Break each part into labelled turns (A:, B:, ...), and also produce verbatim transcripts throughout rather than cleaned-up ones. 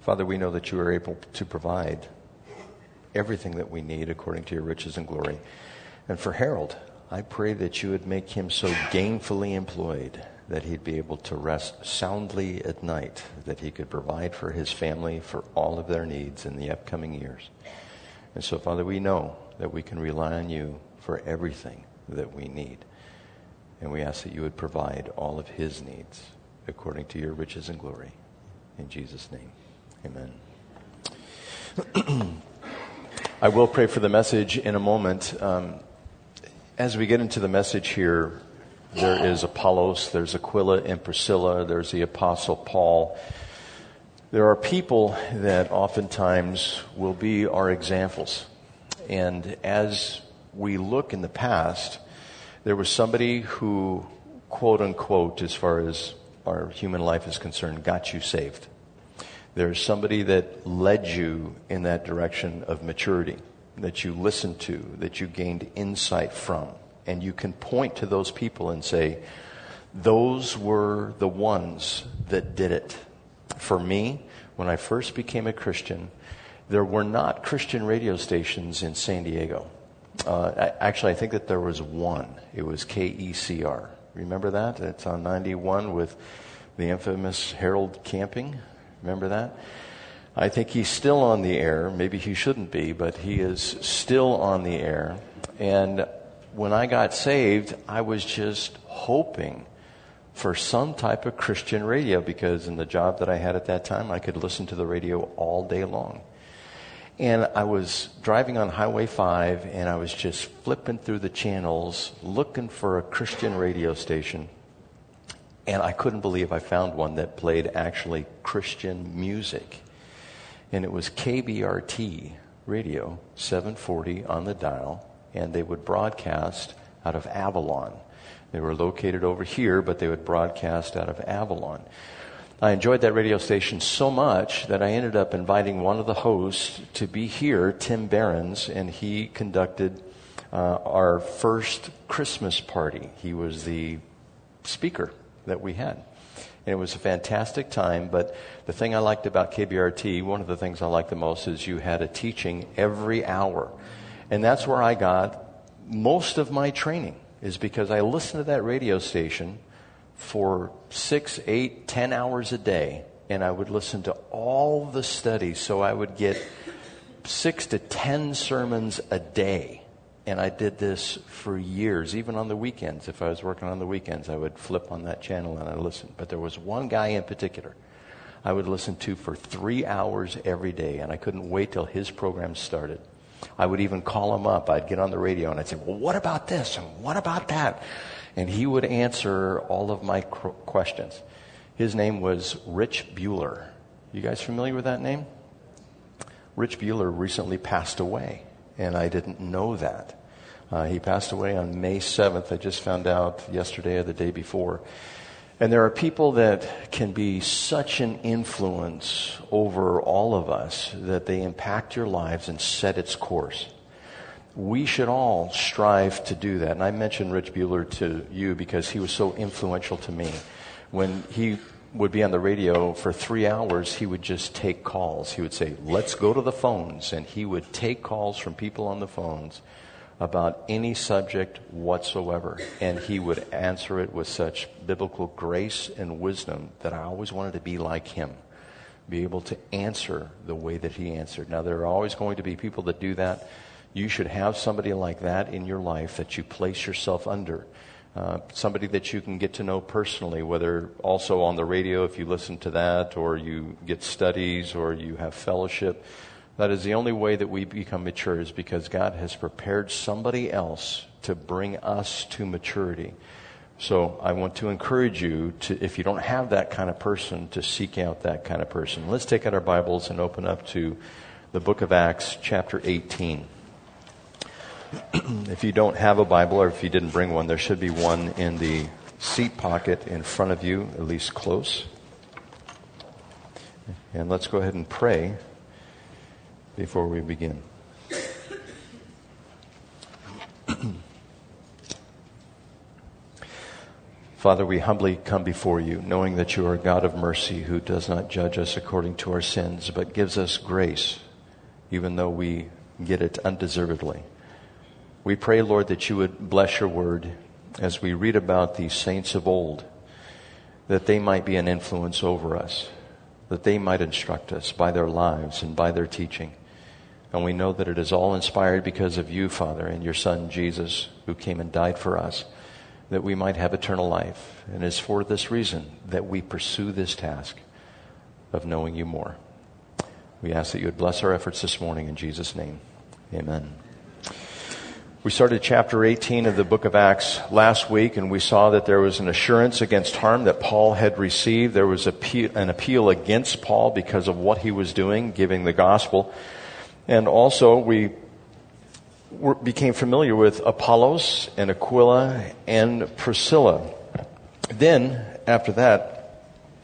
A: Father, we know that you are able to provide everything that we need according to your riches and glory. And for Harold, I pray that you would make him so gainfully employed that he'd be able to rest soundly at night, that he could provide for his family for all of their needs in the upcoming years. And so, Father, we know that we can rely on you for everything that we need. And we ask that you would provide all of his needs according to your riches and glory. In Jesus' name, amen. I will pray for the message in a moment. Um, as we get into the message here, there is Apollos, there's Aquila and Priscilla, there's the Apostle Paul. There are people that oftentimes will be our examples. And as we look in the past, there was somebody who, quote unquote, as far as our human life is concerned, got you saved. There's somebody that led you in that direction of maturity, that you listened to, that you gained insight from. And you can point to those people and say, those were the ones that did it. For me, when I first became a Christian, there were not Christian radio stations in San Diego. Uh, actually, I think that there was one. It was K E C R. Remember that? It's on ninety-one with the infamous Harold Camping. Remember that? I think he's still on the air. Maybe he shouldn't be, but he is still on the air. And when I got saved, I was just hoping for some type of Christian radio, because in the job that I had at that time, I could listen to the radio all day long. And I was driving on Highway five, and I was just flipping through the channels looking for a Christian radio station. And I couldn't believe I found one that played actually Christian music. And it was K B R T radio, seven forty on the dial. And they would broadcast out of Avalon. They were located over here, but they would broadcast out of Avalon. I enjoyed that radio station so much that I ended up inviting one of the hosts to be here, Tim Behrens, and he conducted uh, our first Christmas party. He was the speaker that we had. And it was a fantastic time, but the thing I liked about K B R T, one of the things I liked the most, is you had a teaching every hour. And that's where I got most of my training, is because I listened to that radio station for six, eight, ten hours a day, and I would listen to all the studies. So I would get six to ten sermons a day. And I did this for years, even on the weekends. If I was working on the weekends, I would flip on that channel and I'd listen. But there was one guy in particular I would listen to for three hours every day, and I couldn't wait till his program started. I would even call him up. I'd get on the radio and I'd say, well, what about this? And what about that? And he would answer all of my cr- questions. His name was Rich Bueller. You guys familiar with that name? Rich Bueller recently passed away, and I didn't know that. Uh, he passed away on May seventh. I just found out yesterday or the day before. And there are people that can be such an influence over all of us that they impact your lives and set its course. We should all strive to do that. And I mentioned Rich Bueller to you because he was so influential to me. When he would be on the radio for three hours, he would just take calls. He would say, let's go to the phones. And he would take calls from people on the phones about any subject whatsoever. And he would answer it with such biblical grace and wisdom that I always wanted to be like him, be able to answer the way that he answered. Now, there are always going to be people that do that. You should have somebody like that in your life that you place yourself under. Uh, somebody that you can get to know personally, whether also on the radio if you listen to that, or you get studies, or you have fellowship. That is the only way that we become mature, is because God has prepared somebody else to bring us to maturity. So I want to encourage you to, if you don't have that kind of person, to seek out that kind of person. Let's take out our Bibles and open up to the book of Acts, chapter eighteen. If you don't have a Bible, or if you didn't bring one, there should be one in the seat pocket in front of you, at least close. And let's go ahead and pray before we begin. Father, we humbly come before you, knowing that you are a God of mercy who does not judge us according to our sins, but gives us grace, even though we get it undeservedly. We pray, Lord, that you would bless your word as we read about these saints of old, that they might be an influence over us, that they might instruct us by their lives and by their teaching. And we know that it is all inspired because of you, Father, and your Son, Jesus, who came and died for us, that we might have eternal life. And it is for this reason that we pursue this task of knowing you more. We ask that you would bless our efforts this morning in Jesus' name. Amen. We started chapter eighteen of the book of Acts last week, and we saw that there was an assurance against harm that Paul had received. There was an appeal against Paul because of what he was doing, giving the gospel. And also we became familiar with Apollos and Aquila and Priscilla. Then, after that,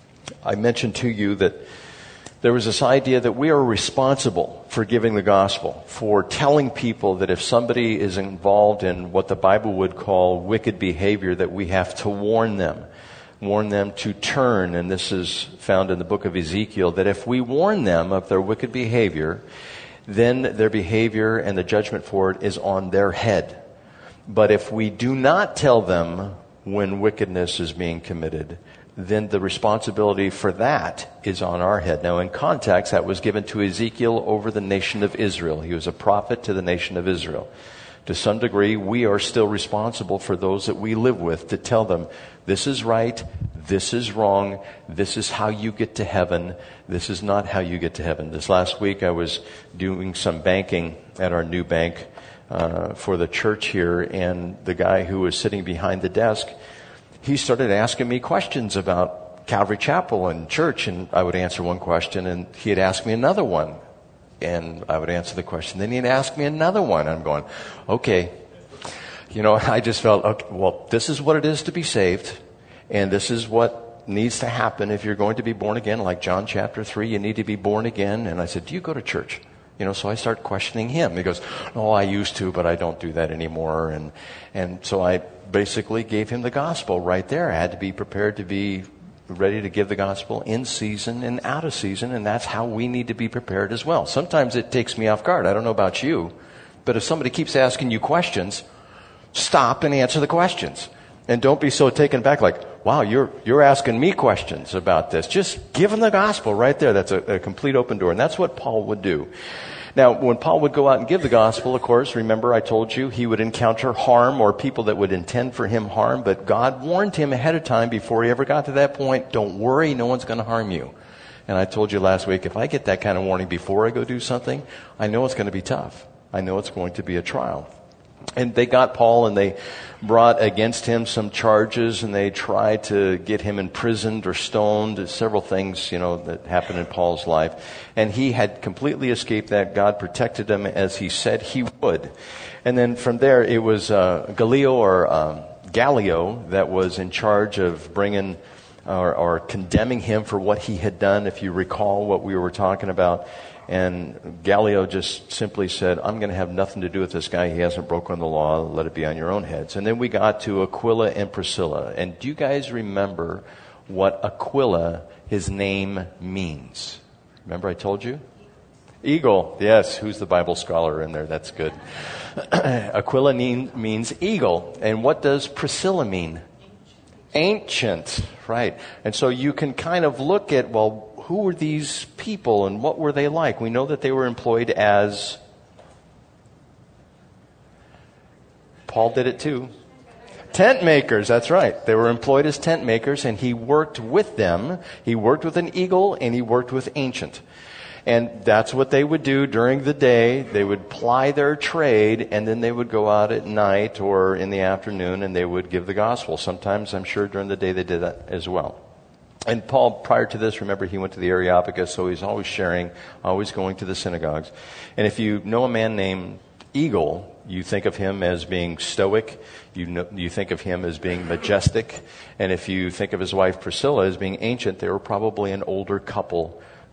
A: I mentioned to you that there was this idea that we are responsible for giving the gospel, for telling people that if somebody is involved in what the Bible would call wicked behavior, that we have to warn them, warn them to turn. And this is found in the book of Ezekiel, that if we warn them of their wicked behavior, then their behavior and the judgment for it is on their head. But if we do not tell them when wickedness is being committed, then the responsibility for that is on our head. Now, in context, that was given to Ezekiel over the nation of Israel. He was a prophet to the nation of Israel. To some degree, we are still responsible for those that we live with to tell them, this is right, this is wrong, this is how you get to heaven, this is not how you get to heaven. This last week I was doing some banking at our new bank uh, for the church here, and the guy who was sitting behind the desk, he started asking me questions about Calvary Chapel and church, and I would answer one question, and he'd ask me another one. And I would answer the question. Then he'd ask me another one. I'm going, okay. You know, I just felt, okay, well, this is what it is to be saved. And this is what needs to happen if you're going to be born again. Like John chapter three, you need to be born again. And I said, do you go to church? You know, so I start questioning him. He goes, oh, I used to, but I don't do that anymore. And, and so I basically gave him the gospel right there. I had to be prepared to be ready to give the gospel in season and out of season, and that's how we need to be prepared as well. Sometimes it takes me off guard. I don't know about you, but if somebody keeps asking you questions, stop and answer the questions. And don't be so taken back like, wow, you're you're asking me questions about this. Just give them the gospel right there. That's a, a complete open door, and that's what Paul would do. Now, when Paul would go out and give the gospel, of course, remember I told you he would encounter harm or people that would intend for him harm, but God warned him ahead of time before he ever got to that point, don't worry, no one's going to harm you. And I told you last week, if I get that kind of warning before I go do something, I know it's going to be tough. I know it's going to be a trial. And they got Paul and they brought against him some charges, and they tried to get him imprisoned or stoned. Several things, you know, that happened in Paul's life. And he had completely escaped that. God protected him as he said he would. And then from there, it was uh, Gallio or um, Gallio that was in charge of bringing or, or condemning him for what he had done, if you recall what we were talking about. And Gallio just simply said, I'm going to have nothing to do with this guy. He hasn't broken the law. Let it be on your own heads. And then we got to Aquila and Priscilla. And do you guys remember what Aquila, his name, means? Remember I told you? Eagle. Yes, who's the Bible scholar in there? That's good. Aquila mean, means eagle. And what does Priscilla mean? Ancient. Right. And so you can kind of look at, well, who were these people and what were they like? We know that they were employed as, Paul did it too, tent makers. That's right. They were employed as tent makers, and he worked with them. He worked with an eagle and he worked with ancient. And that's what they would do during the day. They would ply their trade, and then they would go out at night or in the afternoon and they would give the gospel. Sometimes, I'm sure, during the day they did that as well. And Paul, prior to this, remember, he went to the Areopagus, so he's always sharing, always going to the synagogues. And if you know a man named Eagle, you think of him as being stoic. You know, you think of him as being majestic. And if you think of his wife Priscilla as being ancient, they were probably an older couple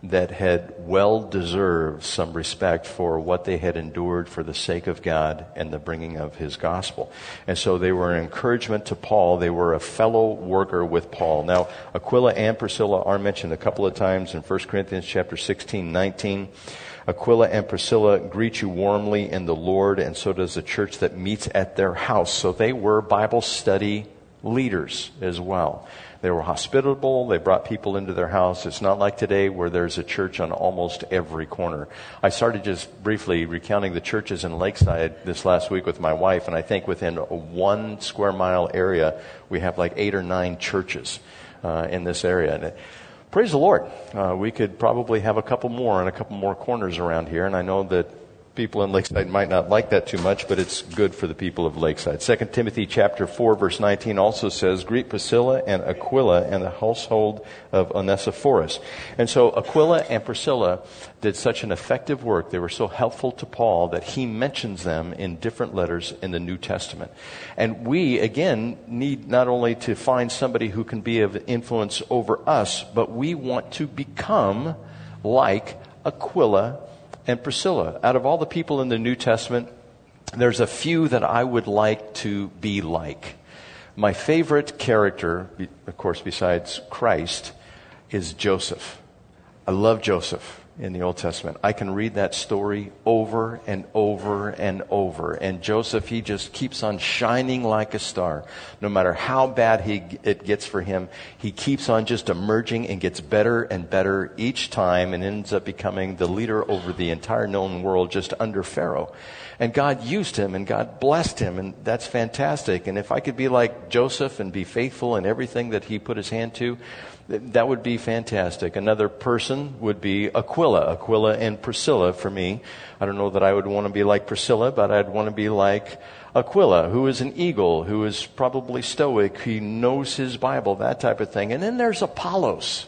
A: that had well deserved some respect for what they had endured for the sake of God and the bringing of his gospel. And so they were an encouragement to Paul. They were a fellow worker with Paul. Now, Aquila and Priscilla are mentioned a couple of times in First Corinthians chapter sixteen, nineteen. Aquila and Priscilla greet you warmly in the Lord, and so does the church that meets at their house. So they were Bible study leaders as well. They were hospitable. They brought people into their house. It's not like today where there's a church on almost every corner. I started just briefly recounting the churches in Lakeside this last week with my wife, and I think within a one square mile area, we have like eight or nine churches uh, in this area. And it, praise the Lord. Uh, we could probably have a couple more and a couple more corners around here, and I know that people in Lakeside might not like that too much, but it's good for the people of Lakeside. Second Timothy chapter four, verse nineteen also says, greet Priscilla and Aquila and the household of Onesiphorus. And so Aquila and Priscilla did such an effective work. They were so helpful to Paul that he mentions them in different letters in the New Testament. And we, again, need not only to find somebody who can be of influence over us, but we want to become like Aquila and Priscilla. Out of all the people in the New Testament, there's a few that I would like to be like. My favorite character, of course, besides Christ, is Joseph. I love Joseph in the Old Testament. I can read that story over and over and over. And Joseph, he just keeps on shining like a star. No matter how bad he, it gets for him, he keeps on just emerging and gets better and better each time and ends up becoming the leader over the entire known world just under Pharaoh. And God used him and God blessed him, and that's fantastic. And if I could be like Joseph and be faithful in everything that he put his hand to, that would be fantastic. Another person would be Aquila. Aquila and Priscilla for me. I don't know that I would want to be like Priscilla, but I'd want to be like Aquila, who is an eagle, who is probably stoic, he knows his Bible, that type of thing. And then there's Apollos.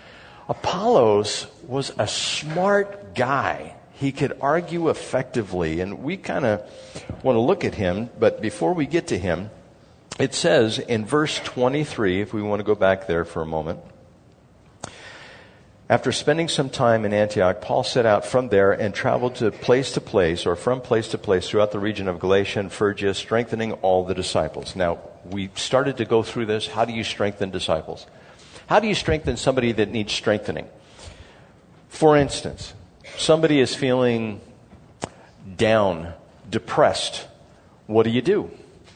A: Apollos was a smart guy. He could argue effectively, and we kind of want to look at him, but before we get to him, it says in verse twenty-three, if we want to go back there for a moment, after spending some time in Antioch, Paul set out from there and traveled to place to place, or from place to place throughout the region of Galatia and Phrygia, strengthening all the disciples. Now, we started to go through this. How do you strengthen disciples? How do you strengthen somebody that needs strengthening? For instance, somebody is feeling down, depressed. What do you do?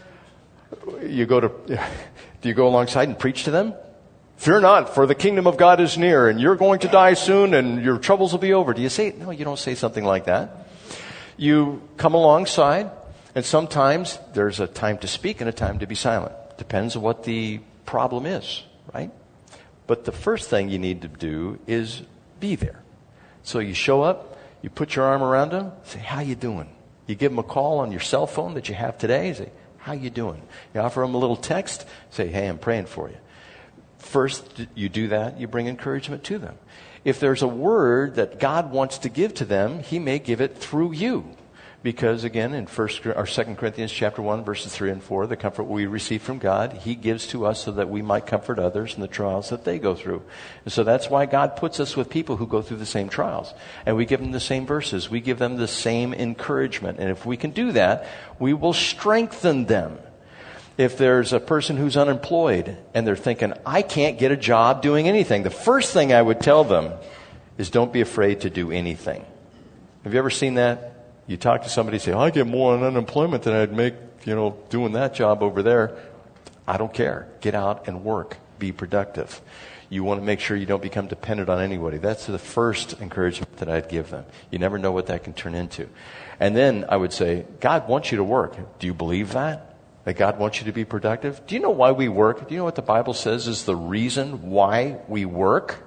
A: You go to, do you go alongside and preach to them? Fear not, for the kingdom of God is near, and you're going to die soon, and your troubles will be over. Do you say, no, you don't say something like that. You come alongside, and sometimes there's a time to speak and a time to be silent. Depends on what the problem is, right? But the first thing you need to do is be there. So you show up, you put your arm around them, say, how you doing? You give them a call on your cell phone that you have today, say, how you doing? You offer them a little text, say, hey, I'm praying for you. First, you do that, you bring encouragement to them. If there's a word that God wants to give to them, he may give it through you. Because again, in First or Second Corinthians chapter one, verses three and four, the comfort we receive from God, he gives to us so that we might comfort others in the trials that they go through. And so that's why God puts us with people who go through the same trials. And we give them the same verses. We give them the same encouragement. And if we can do that, we will strengthen them. If there's a person who's unemployed and they're thinking, I can't get a job doing anything, the first thing I would tell them is don't be afraid to do anything. Have you ever seen that? You talk to somebody, say, oh, I get more on unemployment than I'd make, you know, doing that job over there. I don't care. Get out and work. Be productive. You want to make sure you don't become dependent on anybody. That's the first encouragement that I'd give them. You never know what that can turn into. And then I would say, God wants you to work. Do you believe that? That God wants you to be productive? Do you know why we work? Do you know what the Bible says is the reason why we work?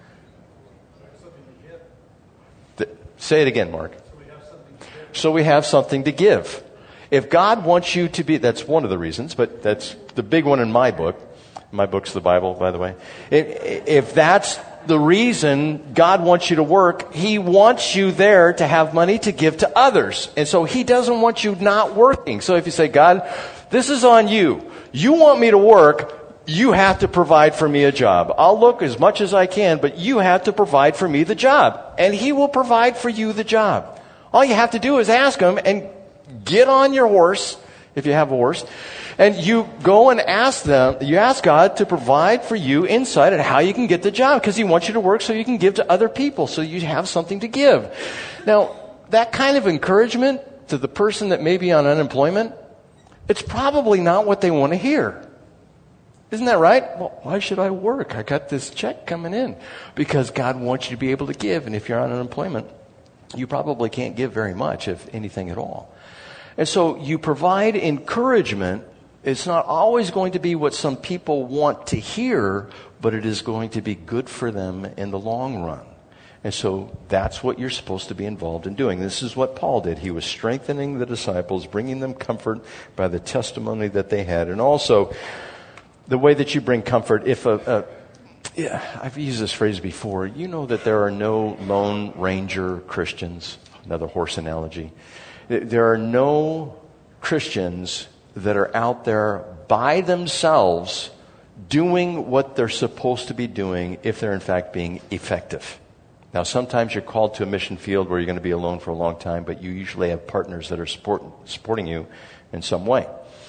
A: The, say it again, Mark. So we have something to give. If God wants you to be, that's one of the reasons, but that's the big one in my book. My book's the Bible, by the way. If, if that's the reason God wants you to work, he wants you there to have money to give to others. And so he doesn't want you not working. So if you say, God, this is on you. You want me to work. you have to provide for me a job. I'll look as much as I can, but you have to provide for me the job. And he will provide for you the job. All you have to do is ask him and get on your horse, if you have a horse, and you go and ask them, you ask God to provide for you insight on how you can get the job, because he wants you to work so you can give to other people, so you have something to give. Now, that kind of encouragement to the person that may be on unemployment, it's probably not what they want to hear. Isn't that right? Well, why should I work? I got this check coming in. Because God wants you to be able to give. And if you're on unemployment, you probably can't give very much, if anything at all. And so you provide encouragement. It's not always going to be what some people want to hear, but it is going to be good for them in the long run. And so that's what you're supposed to be involved in doing. This is what Paul did. He was strengthening the disciples, bringing them comfort by the testimony that they had. And also, the way that you bring comfort, if a, a yeah, I've used this phrase before, you know that there are no Lone Ranger Christians, another horse analogy. There are no Christians that are out there by themselves doing what they're supposed to be doing if they're in fact being effective. Now, sometimes you're called to a mission field where you're going to be alone for a long time, but you usually have partners that are support, supporting you in some way.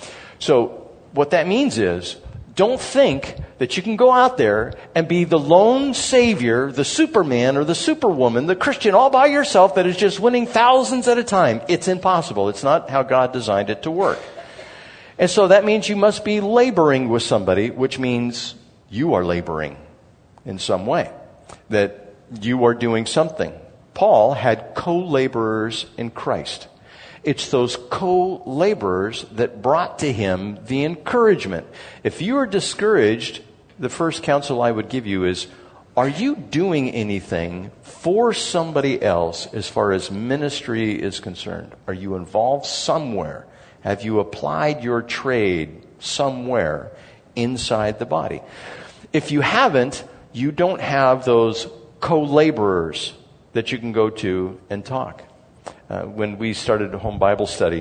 A: So what that means is, don't think that you can go out there and be the lone savior, the Superman or the Superwoman, the Christian all by yourself that is just winning thousands at a time. It's impossible. It's not how God designed it to work. And so that means you must be laboring with somebody, which means you are laboring in some way, that you are doing something. Paul had co-laborers in Christ. It's those co-laborers that brought to him the encouragement. If you are discouraged, the first counsel I would give you is, are you doing anything for somebody else as far as ministry is concerned? Are you involved somewhere? Have you applied your trade somewhere inside the body? If you haven't, you don't have those co-laborers that you can go to and talk. Uh, when we started a home Bible study,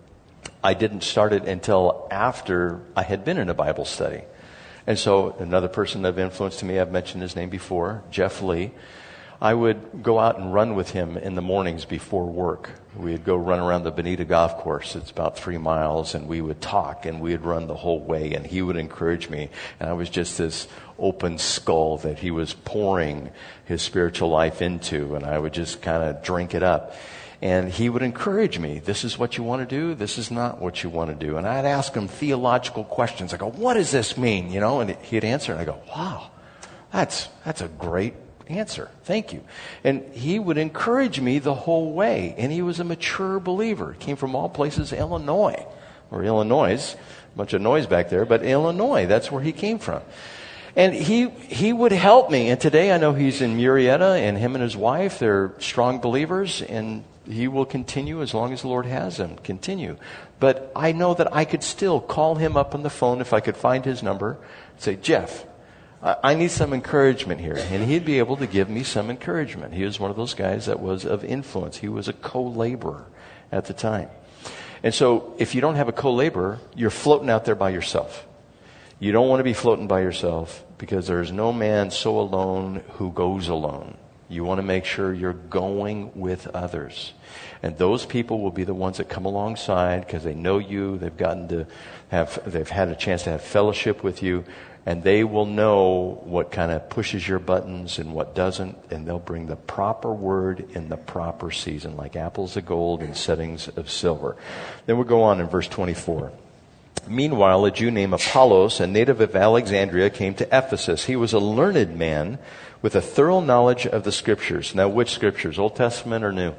A: I didn't start it until after I had been in a Bible study. And so another person of influence to me, I've mentioned his name before, Jeff Lee. I would go out and run with him in the mornings before work. We'd go run around the Bonita Golf Course. It's about three miles, and we would talk, and we'd run the whole way, and he would encourage me. And I was just this open skull that he was pouring his spiritual life into, and I would just kind of drink it up. And he would encourage me. This is what you want to do. This is not what you want to do. And I'd ask him theological questions. I go, what does this mean? You know, and he'd answer. And I go, wow, that's that's a great answer. Thank you. And he would encourage me the whole way. And he was a mature believer. He came from all places, Illinois, or Illinois, a bunch of noise back there, but Illinois. That's where he came from. And he he would help me. And today I know he's in Murrieta, and him and his wife, they're strong believers, and he will continue as long as the Lord has him continue. But I know that I could still call him up on the phone if I could find his number and say, Jeff, I need some encouragement here. And he'd be able to give me some encouragement. He was one of those guys that was of influence. He was a co-laborer at the time. And so if you don't have a co-laborer, you're floating out there by yourself. You don't want to be floating by yourself, because there is no man so alone who goes alone. You want to make sure you're going with others. And those people will be the ones that come alongside because they know you. They've gotten to have, they've had a chance to have fellowship with you. And they will know what kind of pushes your buttons and what doesn't. And they'll bring the proper word in the proper season, like apples of gold in settings of silver. Then we'll go on in verse twenty-four. Meanwhile, a Jew named Apollos, a native of Alexandria, came to Ephesus. He was a learned man with a thorough knowledge of the Scriptures. Now, which Scriptures? Old Testament or New?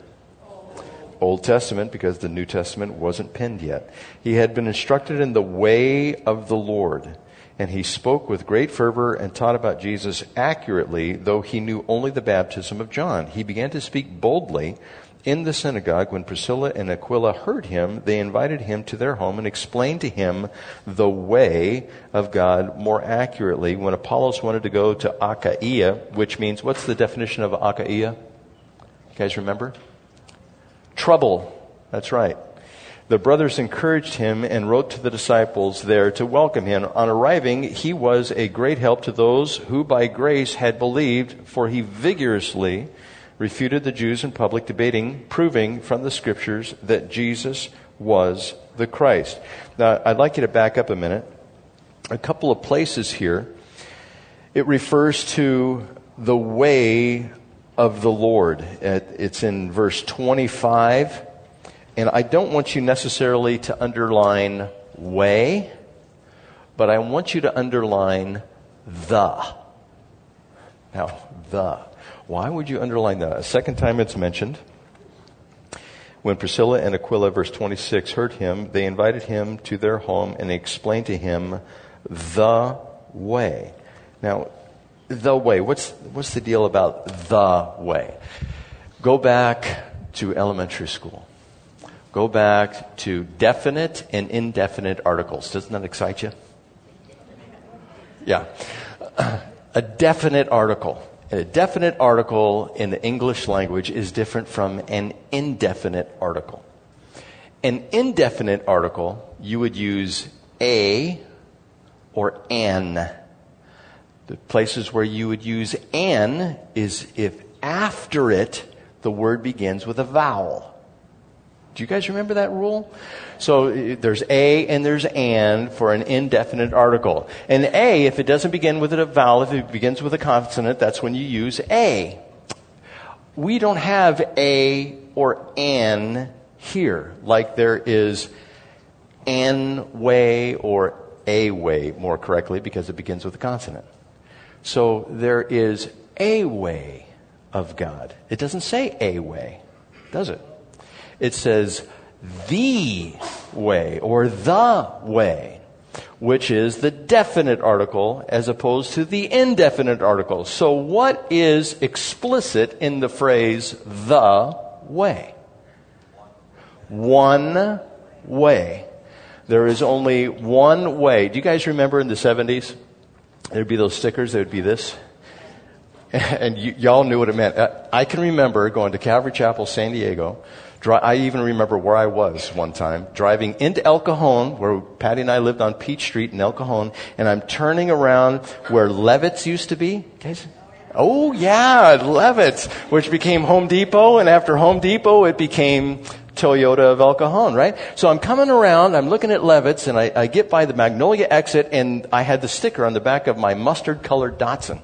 A: Old Testament, because the New Testament wasn't penned yet. He had been instructed in the way of the Lord, and he spoke with great fervor and taught about Jesus accurately, though he knew only the baptism of John. He began to speak boldly in the synagogue. When Priscilla and Aquila heard him, they invited him to their home and explained to him the way of God more accurately. When Apollos wanted to go to Achaia, which means, what's the definition of Achaia? You guys remember? Trouble. That's right. The brothers encouraged him and wrote to the disciples there to welcome him. On arriving, he was a great help to those who by grace had believed, for he vigorously refuted the Jews in public, debating, proving from the Scriptures that Jesus was the Christ. Now, I'd like you to back up a minute. A couple of places here, it refers to the way of the Lord. It's in verse twenty-five. And I don't want you necessarily to underline way, but I want you to underline the. Now, the. Why would you underline that? A second time it's mentioned. When Priscilla and Aquila, verse twenty-six, heard him, they invited him to their home and explained to him the way. Now, the way. What's, what's the deal about the way? Go back to elementary school. Go back to definite and indefinite articles. Doesn't that excite you? Yeah. A definite article. A definite article in the English language is different from an indefinite article. An indefinite article, you would use a or an. The places where you would use an is if after it the word begins with a vowel. Do you guys remember that rule? So there's a and there's an for an indefinite article. And a, if it doesn't begin with a vowel, if it begins with a consonant, that's when you use a. We don't have a or an here, like there is an way or a way, more correctly, because it begins with a consonant. So there is a way of God. It doesn't say a way, does it? It says the way or the way, which is the definite article as opposed to the indefinite article. So what is explicit in the phrase the way? One way. There is only one way. Do you guys remember in the seventies? There'd be those stickers. There would be this. And y- y'all knew what it meant. I can remember going to Calvary Chapel, San Diego. I even remember where I was one time, driving into El Cajon, where Patty and I lived on Peach Street in El Cajon, and I'm turning around where Levitt's used to be. Guys? Oh, yeah, Levitt's, which became Home Depot, and after Home Depot, it became Toyota of El Cajon, right? So I'm coming around, I'm looking at Levitt's, and I, I get by the Magnolia exit, and I had the sticker on the back of my mustard-colored Datsun.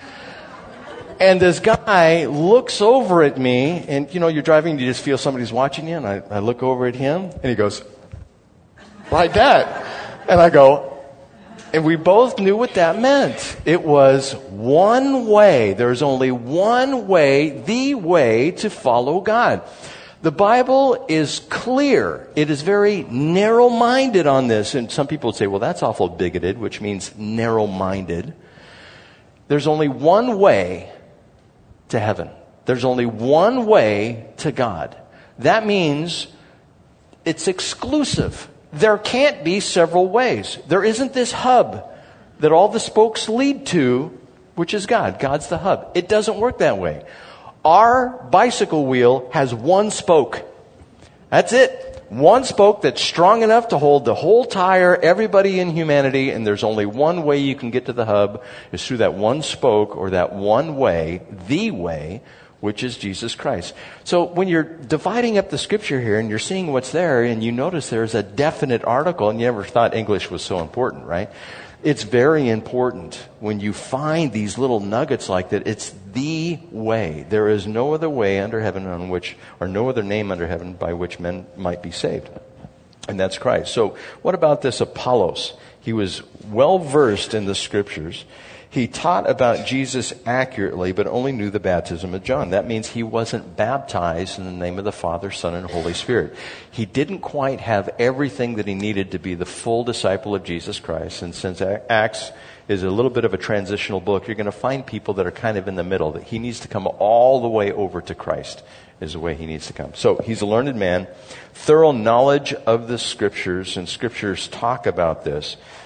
A: And this guy looks over at me, and you know, you're driving, you just feel somebody's watching you, and I, I look over at him, and he goes, like that. And I go, and we both knew what that meant. It was one way. There's only one way, the way to follow God. The Bible is clear. It is very narrow-minded on this. And some people would say, well, that's awful bigoted, which means narrow-minded. There's only one way to heaven. There's only one way to God. That means it's exclusive. There can't be several ways. There isn't this hub that all the spokes lead to, which is God. God's the hub. It doesn't work that way. Our bicycle wheel has one spoke. That's it. One spoke that's strong enough to hold the whole tire, everybody in humanity, and there's only one way you can get to the hub, is through that one spoke or that one way, the way, which is Jesus Christ. So when you're dividing up the scripture here and you're seeing what's there and you notice there's a definite article, and you never thought English was so important, right? It's very important when you find these little nuggets like that. It's the way. There is no other way under heaven on which, or no other name under heaven by which men might be saved. And that's Christ. So what about this Apollos? He was well versed in the scriptures. He taught about Jesus accurately, but only knew the baptism of John. That means he wasn't baptized in the name of the Father, Son, and Holy Spirit. He didn't quite have everything that he needed to be the full disciple of Jesus Christ. And since Acts is a little bit of a transitional book, you're going to find people that are kind of in the middle, that he needs to come all the way over to Christ is the way he needs to come. So he's a learned man, thorough knowledge of the scriptures, and scriptures talk about this.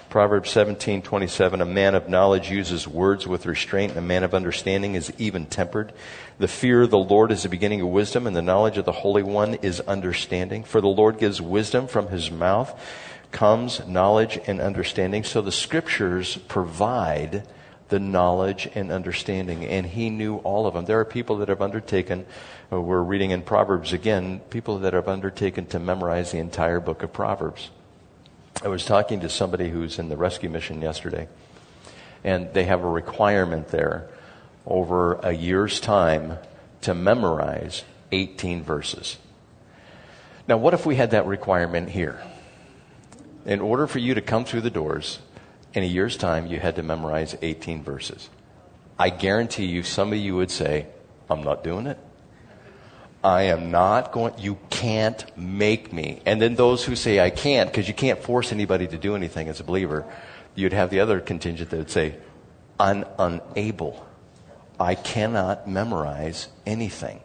A: Proverbs seventeen twenty-seven, a man of knowledge uses words with restraint, and a man of understanding is even-tempered. The fear of the Lord is the beginning of wisdom, and the knowledge of the Holy One is understanding. For the Lord gives wisdom, from his mouth comes knowledge and understanding. So the Scriptures provide the knowledge and understanding, and he knew all of them. There are people that have undertaken, uh, we're reading in Proverbs again, people that have undertaken to memorize the entire book of Proverbs. I was talking to somebody who's in the rescue mission yesterday, and they have a requirement there over a year's time to memorize eighteen verses. Now, what if we had that requirement here? In order for you to come through the doors, in a year's time, you had to memorize eighteen verses. I guarantee you, some of you would say, I'm not doing it. I am not going, you can't make me. And then those who say I can't, because you can't force anybody to do anything as a believer, you'd have the other contingent that would say, I'm unable. I cannot memorize anything.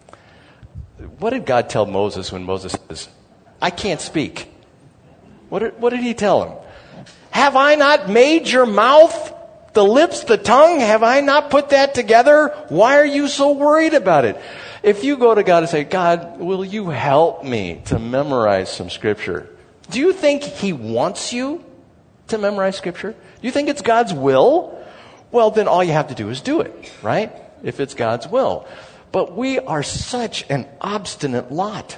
A: What did God tell Moses when Moses says, I can't speak? What did, what did he tell him? Have I not made your mouth, the lips, the tongue? Have I not put that together? Why are you so worried about it? If you go to God and say, God, will you help me to memorize some Scripture? Do you think he wants you to memorize Scripture? Do you think it's God's will? Well, then all you have to do is do it, right? If it's God's will. But we are such an obstinate lot.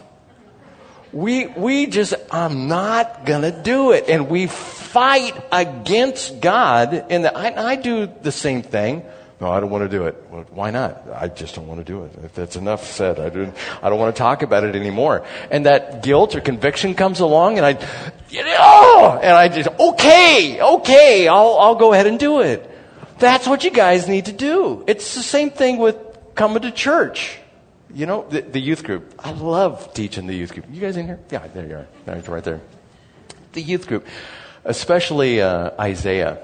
A: We we just, I'm not going to do it. And we fight against God. And I, I do the same thing. No, I don't want to do it. Well, why not? I just don't want to do it. If that's enough said, I don't, I don't want to talk about it anymore. And that guilt or conviction comes along, and I, oh, and I just, okay, okay, I'll, I'll go ahead and do it. That's what you guys need to do. It's the same thing with coming to church. You know, the, the youth group. I love teaching the youth group. You guys in here? Yeah, there you are. Right, right there. The youth group, especially uh, Isaiah.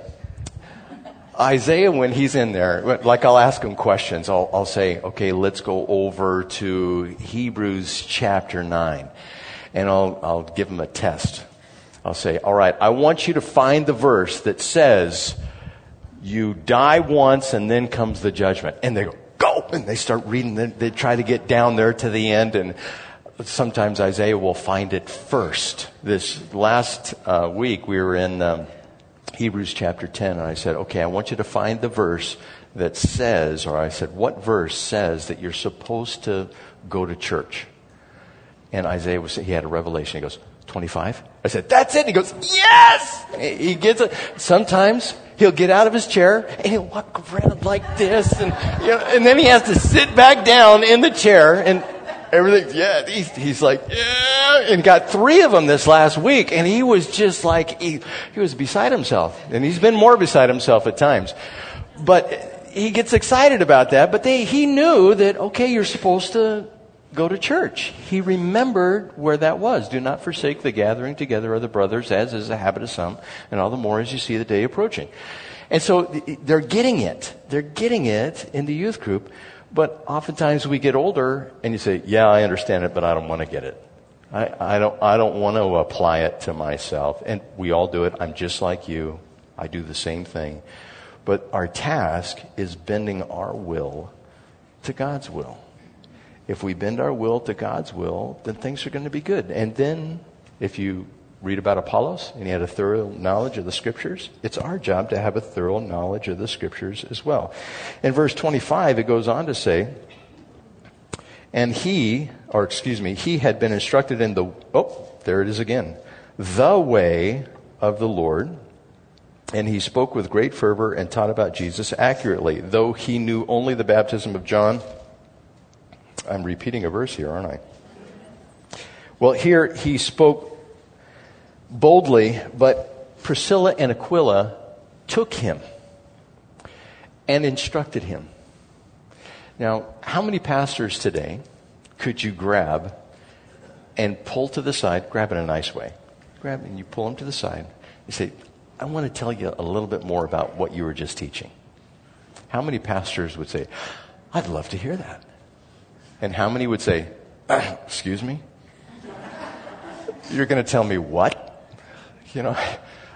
A: Isaiah, when he's in there, like I'll ask him questions. I'll, I'll say, okay, let's go over to Hebrews chapter nine. And I'll, I'll give him a test. I'll say, all right, I want you to find the verse that says, you die once and then comes the judgment. And they go, go! And they start reading. They try to get down there to the end. And sometimes Isaiah will find it first. This last uh, week, we were in um, Hebrews chapter ten, and I said, okay, I want you to find the verse that says, or I said, what verse says that you're supposed to go to church? And Isaiah was, he had a revelation. He goes, twenty-five? I said, that's it. He goes, yes! He gets it. Sometimes he'll get out of his chair and he'll walk around like this, and you know, and then he has to sit back down in the chair, and everything, yeah, he's, he's like, yeah, and got three of them this last week, and he was just like, he, he was beside himself, and he's been more beside himself at times, but he gets excited about that. But they, he knew that, okay, you're supposed to go to church. He remembered where that was. Do not forsake the gathering together of the brothers, as is the habit of some, and all the more as you see the day approaching. And so they're getting it. They're getting it in the youth group. But oftentimes we get older and you say, yeah, I understand it, but I don't want to get it. I, I don't, I don't want to apply it to myself. And we all do it. I'm just like you. I do the same thing. But our task is bending our will to God's will. If we bend our will to God's will, then things are going to be good. And then if you read about Apollos and he had a thorough knowledge of the Scriptures, it's our job to have a thorough knowledge of the Scriptures as well. In verse twenty-five, it goes on to say, and he, or excuse me, he had been instructed in the, oh, there it is again, the way of the Lord, and he spoke with great fervor and taught about Jesus accurately, though he knew only the baptism of John. I'm repeating a verse here, aren't I? Well, here he spoke boldly, but Priscilla and Aquila took him and instructed him. Now, how many pastors today could you grab and pull to the side, grab in a nice way, grab and you pull them to the side, you say, I want to tell you a little bit more about what you were just teaching. How many pastors would say, I'd love to hear that? And how many would say, excuse me? You're going to tell me what? You know,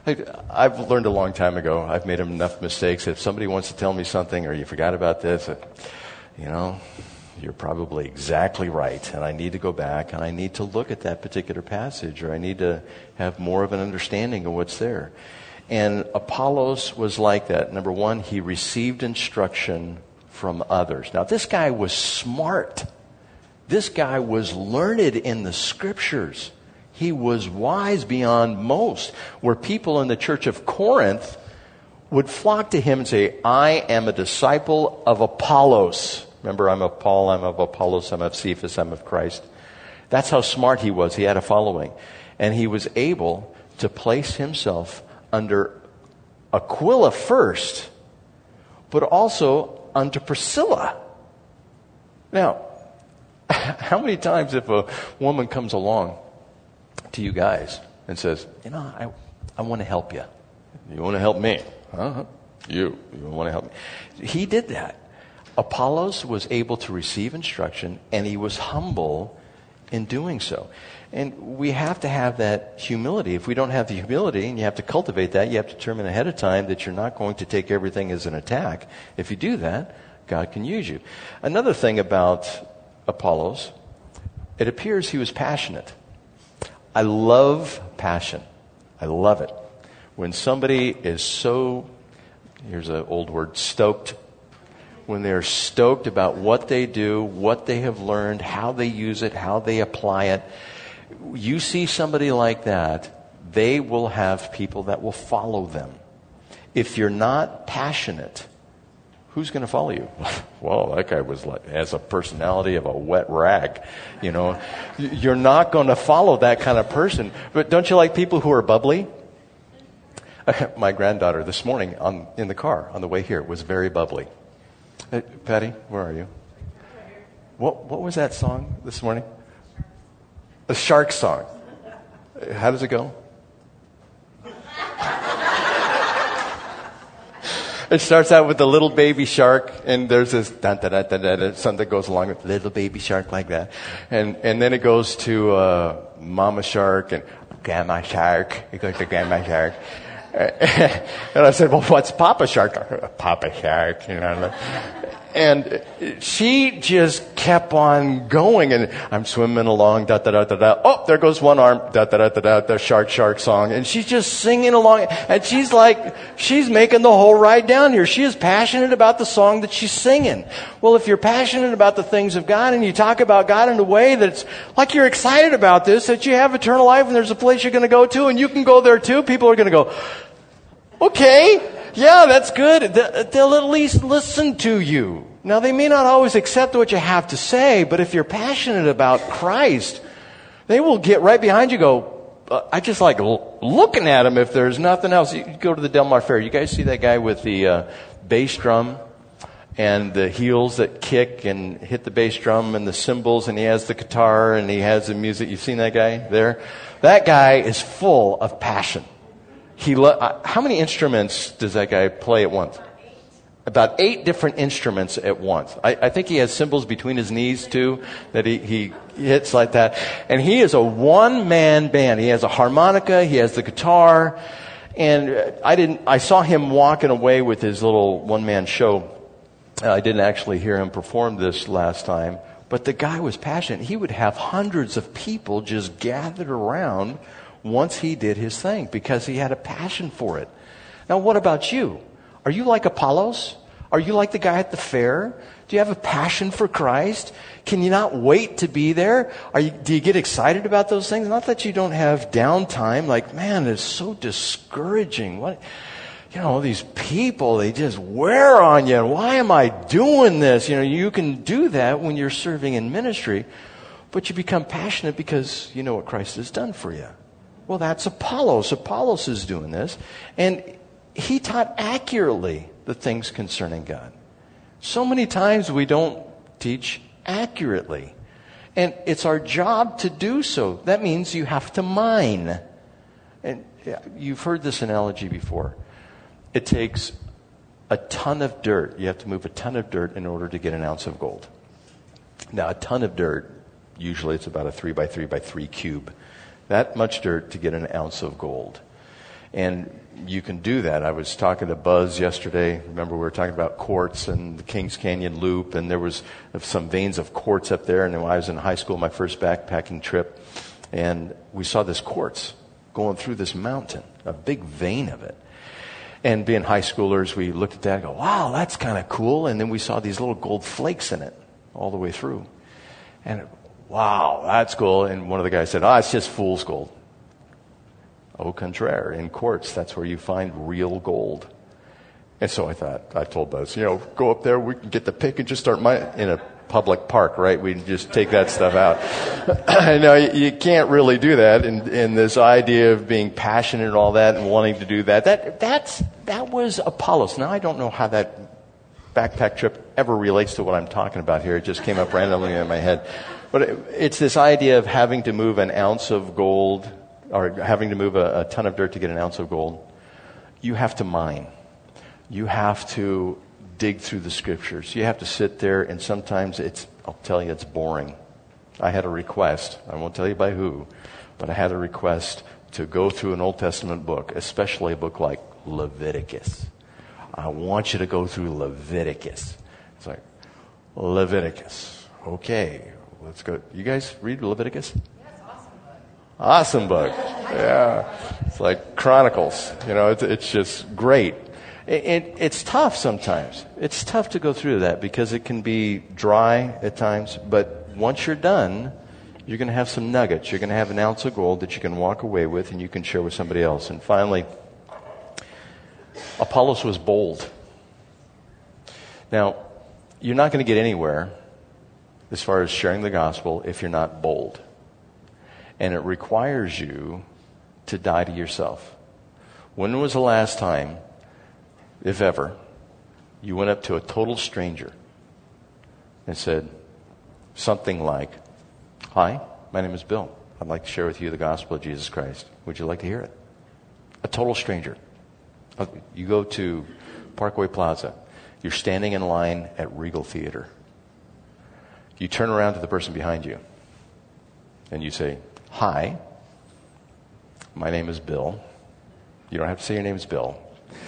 A: I, I've learned a long time ago, I've made enough mistakes. If somebody wants to tell me something or you forgot about this, you know, you're probably exactly right. And I need to go back and I need to look at that particular passage, or I need to have more of an understanding of what's there. And Apollos was like that. Number one, he received instruction from others. Now, this guy was smart. This guy was learned in the scriptures. He was wise beyond most, where people in the church of Corinth would flock to him and say, I am a disciple of Apollos. Remember, I'm of Paul, I'm of Apollos, I'm of Cephas, I'm of Christ. That's how smart he was. He had a following. And he was able to place himself under Aquila first, but also under Priscilla. Now, how many times if a woman comes along to you guys and says, you know, I, I want to help you. You want to help me? Uh-huh. You, you want to help me. He did that. Apollos was able to receive instruction, and he was humble in doing so. And we have to have that humility. If we don't have the humility, and you have to cultivate that, you have to determine ahead of time that you're not going to take everything as an attack. If you do that, God can use you. Another thing about Apollos, it appears he was passionate. I love passion. I love it. When somebody is so, here's an old word, stoked. When they're stoked about what they do, what they have learned, how they use it, how they apply it. You see somebody like that, they will have people that will follow them. If you're not passionate, who's going to follow you? Well, that guy was like, has a personality of a wet rag. You know, you're not going to follow that kind of person. But don't you like people who are bubbly? My granddaughter this morning on, in the car on the way here was very bubbly. Hey, Patty, where are you? What what was that song this morning? The shark song. How does it go? It starts out with the little baby shark, and there's this dun, dun, dun, dun, dun, something that goes along with little baby shark like that. And and then it goes to uh, mama shark and grandma shark. It goes to grandma shark. And I said, well, what's Papa Shark? Papa Shark, you know. And she just kept on going, and I'm swimming along, da da da da da. Oh, there goes one arm, da da da da da. The shark shark song, and she's just singing along, and she's like, she's making the whole ride down here. She is passionate about the song that she's singing. Well, if you're passionate about the things of God, and you talk about God in a way that's like you're excited about this, that you have eternal life, and there's a place you're going to go to, and you can go there too. People are going to go, okay, yeah, that's good. They'll at least listen to you. Now, they may not always accept what you have to say, but if you're passionate about Christ, they will get right behind you and go, uh, I just like l- looking at him if there's nothing else. You go to the Del Mar Fair. You guys see that guy with the uh, bass drum and the heels that kick and hit the bass drum and the cymbals, and he has the guitar and he has the music. You've seen that guy there? That guy is full of passion. He lo- uh, how many instruments does that guy play at once? About eight different instruments at once. I, I think he has cymbals between his knees too that he, he hits like that. And he is a one-man band. He has a harmonica, he has the guitar, and I didn't. I saw him walking away with his little one-man show. I didn't actually hear him perform this last time, but the guy was passionate. He would have hundreds of people just gathered around once he did his thing because he had a passion for it. Now, what about you? Are you like Apollos? Are you like the guy at the fair? Do you have a passion for Christ? Can you not wait to be there? Are you, do you get excited about those things? Not that you don't have downtime. Like, man, it's so discouraging. What, you know, these people, they just wear on you. Why am I doing this? You know, you can do that when you're serving in ministry, but you become passionate because you know what Christ has done for you. Well, that's Apollos. Apollos is doing this. And he taught accurately the things concerning God. So many times we don't teach accurately. And it's our job to do so. That means you have to mine. And you've heard this analogy before. It takes a ton of dirt. You have to move a ton of dirt in order to get an ounce of gold. Now, a ton of dirt, usually it's about a three by three by three cube. That much dirt to get an ounce of gold. And you can do that. I was talking to Buzz yesterday. Remember, we were talking about quartz and the Kings Canyon Loop, and there was some veins of quartz up there. And when I was in high school, my first backpacking trip, and we saw this quartz going through this mountain, a big vein of it. And being high schoolers, we looked at that and go, wow, that's kind of cool. And then we saw these little gold flakes in it all the way through. And wow, that's cool. And one of the guys said, oh, it's just fool's gold. Au contraire, in quartz, that's where you find real gold. And so I thought, I told Buzz, you know, go up there, we can get the pick and just start my, in a public park, right? We can just take that stuff out. I know you can't really do that. And, and this idea of being passionate and all that and wanting to do that, that, that's, that was Apollos. Now I don't know how that backpack trip ever relates to what I'm talking about here. It just came up randomly in my head. But it, it's this idea of having to move an ounce of gold, or having to move a, a ton of dirt to get an ounce of gold. You have to mine. You have to dig through the scriptures. You have to sit there, and sometimes it's, I'll tell you, it's boring. I had a request. I won't tell you by who, but I had a request to go through an Old Testament book, especially a book like Leviticus. I want you to go through Leviticus. It's like, Leviticus. Okay, let's go. You guys read Leviticus? Awesome book. Yeah. It's like Chronicles. You know, it's, it's just great. It, it, it's tough sometimes. It's tough to go through that because it can be dry at times. But once you're done, you're going to have some nuggets. You're going to have an ounce of gold that you can walk away with and you can share with somebody else. And finally, Apollos was bold. Now, you're not going to get anywhere as far as sharing the gospel if you're not bold. And it requires you to die to yourself. When was the last time, if ever, you went up to a total stranger and said something like, hi, my name is Bill. I'd like to share with you the gospel of Jesus Christ. Would you like to hear it? A total stranger. You go to Parkway Plaza. You're standing in line at Regal Theater. You turn around to the person behind you and you say, hi, my name is Bill. You don't have to say your name is Bill.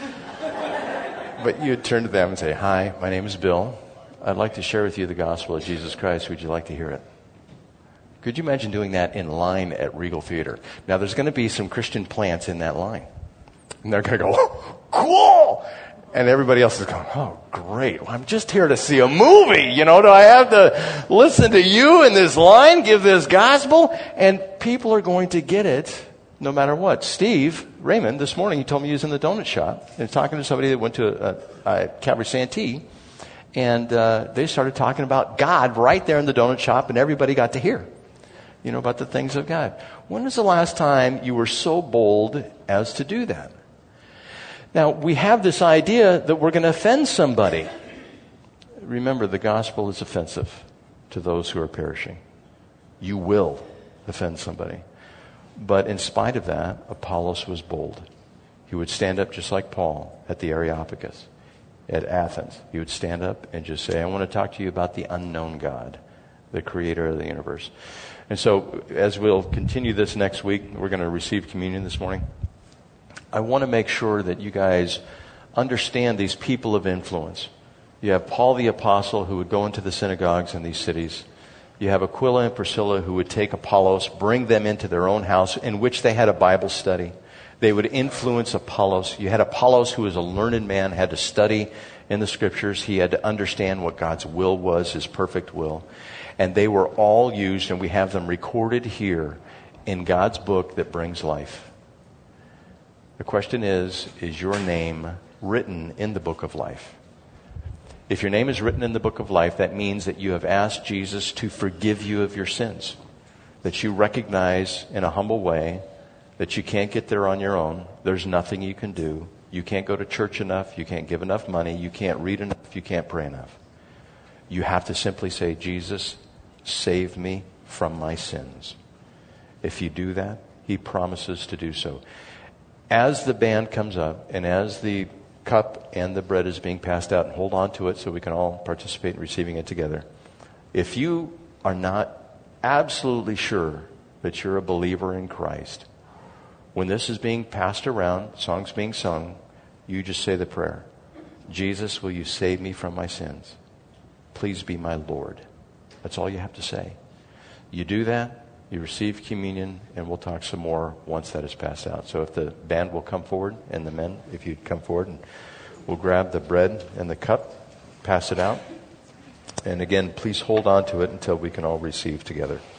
A: But you'd turn to them and say, hi, my name is Bill. I'd like to share with you the gospel of Jesus Christ. Would you like to hear it? Could you imagine doing that in line at Regal Theater? Now, there's going to be some Christian plants in that line. And they're going to go, oh, cool! And everybody else is going, oh, great. Well, I'm just here to see a movie. You know, do I have to listen to you in this line, give this gospel? And people are going to get it no matter what. Steve Raymond, this morning, he told me he was in the donut shop and talking to somebody that went to a, a Calvary Santee. And uh, they started talking about God right there in the donut shop, and everybody got to hear, you know, about the things of God. When was the last time you were so bold as to do that? Now, we have this idea that we're going to offend somebody. Remember, the gospel is offensive to those who are perishing. You will offend somebody. But in spite of that, Apollos was bold. He would stand up just like Paul at the Areopagus at Athens. He would stand up and just say, I want to talk to you about the unknown God, the creator of the universe. And so, as we'll continue this next week, we're going to receive communion this morning. I want to make sure that you guys understand these people of influence. You have Paul the Apostle who would go into the synagogues in these cities. You have Aquila and Priscilla who would take Apollos, bring them into their own house in which they had a Bible study. They would influence Apollos. You had Apollos who was a learned man, had to study in the scriptures. He had to understand what God's will was, his perfect will. And they were all used, and we have them recorded here in God's book that brings life. The question is, is your name written in the book of life? If your name is written in the book of life, that means that you have asked Jesus to forgive you of your sins. That you recognize in a humble way that you can't get there on your own. There's nothing you can do. You can't go to church enough. You can't give enough money. You can't read enough. You can't pray enough. You have to simply say, Jesus, save me from my sins. If you do that, he promises to do so. As the band comes up and as the cup and the bread is being passed out, and hold on to it so we can all participate in receiving it together. If you are not absolutely sure that you're a believer in Christ, When this is being passed around, songs being sung, you just say the prayer. Jesus, will you save me from my sins? Please be my Lord. That's all you have to say. You do that, you receive communion, and we'll talk some more once that is passed out. So if the band will come forward, and the men, if you'd come forward, and we'll grab the bread and the cup, pass it out. And again, please hold on to it until we can all receive together.